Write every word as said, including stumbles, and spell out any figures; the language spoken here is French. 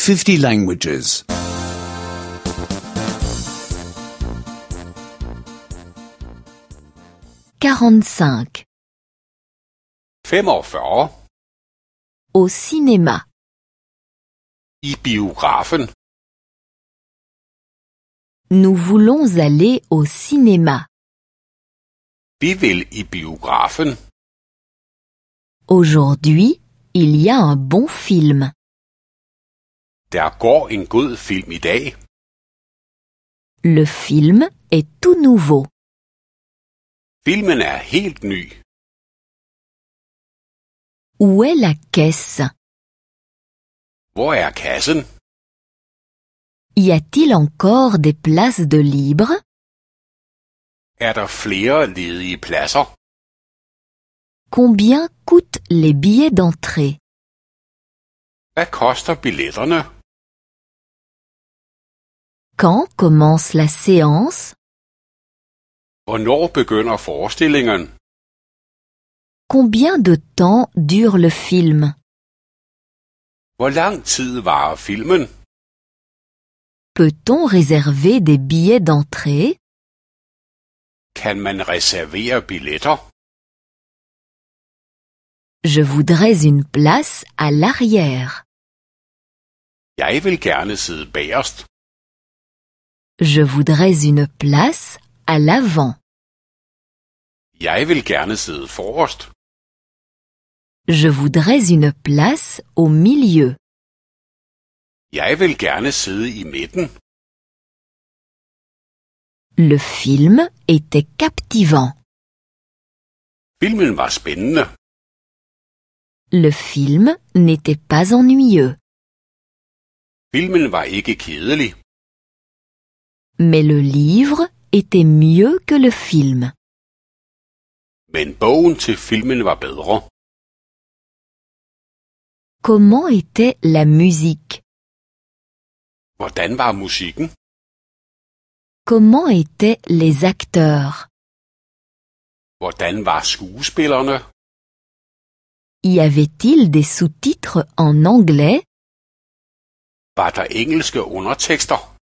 fifty languages. quarante-cinq. femogfyrre. Au cinéma. I biografen. Nous voulons aller au cinéma. Vi vil i biografen. Aujourd'hui, il y a un bon film. Der går en god film i dag. Le film est tout nouveau. Filmen er helt ny. Où est la caisse? Hvor er kassen? Y a-t-il encore des places de libre? Er der flere ledige pladser? Combien coûtent les billets d'entrée? Hvad koster billetterne? Quand commence la séance? Hvornår begynder forestillingen? Combien de temps dure le film? Hvor lang tid varer filmen? Peut-on réserver des billets d'entrée? Kan man reservere billetter? Je voudrais une place à l'arrière. Jeg vil gerne sidde bagerst. Je voudrais une place à l'avant. Jeg vil gerne sidde forrest. Je voudrais une place au milieu. Jeg vil gerne sidde i midten. Le film était captivant. Filmen var spændende. Le film n'était pas ennuyeux. Filmen var ikke kedelig. Mais le livre était mieux que le film. Men bogen til filmen var bedre. Comment était la musique? Hvordan var musikken? Comment étaient les acteurs? Hvordan var skuespillerne? Y avait-il des sous-titres en anglais? Var der engelske undertekster?